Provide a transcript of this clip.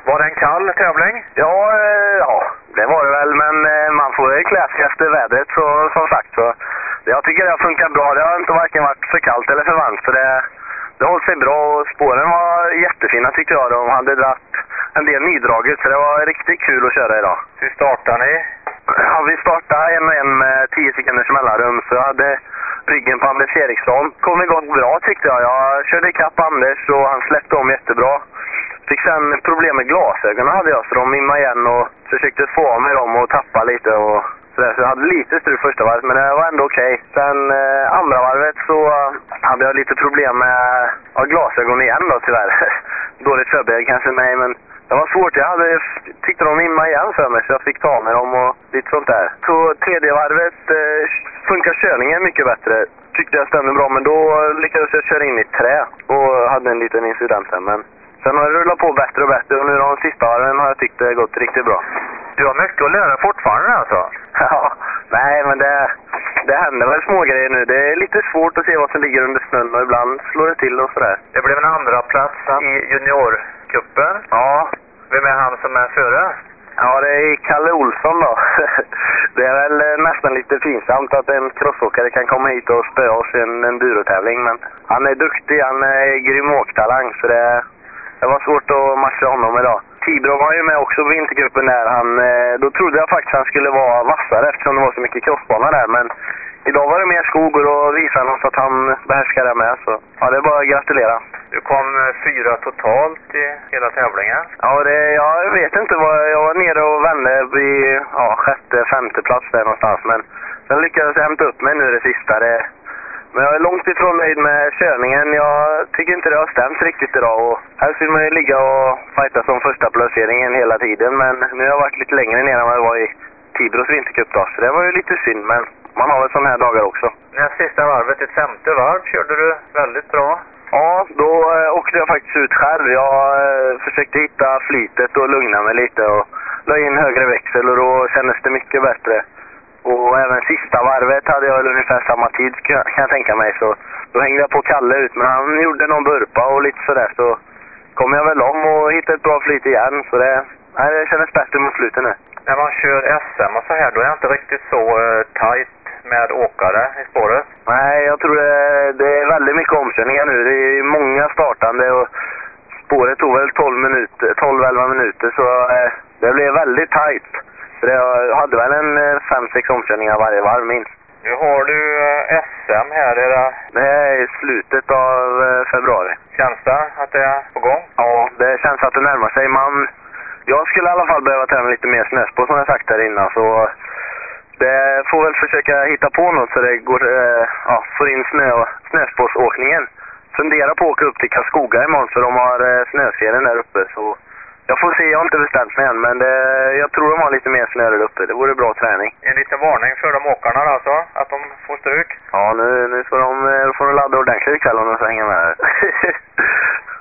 Var det en kall tävling? Ja, det var det väl, men man får ju klä sig efter vädret så, som sagt. Så jag tycker det har funkat bra. Det har inte varken varit för kallt eller för varmt. Så det håller sig bra och spåren var jättefina tyckte jag. De hade dratt en del nydraget så det var riktigt kul att köra idag. Hur startar ni? Ja, vi startade en och en med 10 sekunders mellanrum så jag hade ryggen på Anders Eriksson. Kom igång bra tyckte jag. Jag körde ikapp Anders och han släppte om jättebra. Fick sen problem med glasögonen hade jag så de mimmade igen och försökte få av mig dem och tappa lite och sådär. Så jag hade lite strul första varvet men det var ändå okej. Sen andra varvet så hade jag lite problem med glasögon igen då tyvärr. Dåligt förberedd kanske nej men det var svårt. Jag tyckte de mimmade igen för mig så jag fick ta med dem och lite sånt där. Så tredje varvet funkar körningen mycket bättre. Tyckte jag stämde bra men då lyckades jag köra in i trä och hade en liten incident här men sen har det rullat på bättre och bättre och nu de sista varven har jag tyckt det gått riktigt bra. Du har mycket att lära fortfarande alltså? Ja, nej men det händer väl små grejer nu. Det är lite svårt att se vad som ligger under snön och ibland slår det till och sådär. Det blev en andra plats i juniorkuppen. Ja. Vem är han som är före? Ja, det är Kalle Olsson då. Det är väl nästan lite pinsamt att en crossåkare kan komma hit och spöa oss i en endurotävling. Men han är duktig, han är grym åktalang så det var svårt att matcha honom idag. Tibro var ju med också på vintergruppen där. Då trodde jag faktiskt han skulle vara vassare eftersom det var så mycket crossbana där. Men idag var det mer skog och visade oss att han behärskar det med. Så ja, det är bara att gratulera. Du kom 4 totalt i hela tävlingen. Ja, jag vet inte vad. Jag var nere och vände vid sjätte, femte plats där någonstans. Men sen lyckades jag hämta upp mig nu det sista. Men jag är långt ifrån nöjd med körningen. Jag tycker inte det har stämt riktigt idag. Och här vill man ju ligga och fighta som första placeringen hela tiden. Men nu har jag varit lite längre ner än vad jag var i Tibros vintercup då. Så det var ju lite synd. Men man har väl sådana här dagar också. Näst sista varvet, ditt 5:e varv, körde du väldigt bra. Ja, då åkte jag faktiskt ut själv. Jag försökte hitta flytet och lugna mig lite. Och la in högre växel och då kändes det mycket bättre. Och även sista varvet hade jag ungefär samma tid kan jag tänka mig. Så då hängde jag på Kalle ut. Men han gjorde någon burpa och lite sådär. Så kom jag väl om och hittade ett bra flyt igen. Så det kändes bättre mot slutet nu. När man kör SM och så här, då är det inte riktigt så tajt med åkare i spåret? Nej, jag tror det är väldigt mycket omkörningar nu. Det är många startande och spåret tog väl 12-11 minuter. Så det blev väldigt tajt. Jag hade väl en 5-6 omkörningar varje varv minst. Nu har du SM här. Det är i slutet av februari. Känns det att det är på gång? Ja, det känns att det närmar sig. Jag skulle i alla fall behöva träna lite mer snöspår som jag sagt här innan. Så det får väl försöka hitta på något så det går, får in snöspårsåkningen. Fundera på att åka upp till Karlskoga imorgon för de har snöserien där uppe. Så jag får se, jag har inte bestämt mig än, men jag tror de har lite mer snö där uppe. Det vore bra träning. En liten varning för de åkarna alltså, att de får stryk? Ja, nu får de ladda ordentligt ikväll om de ska hänga med här.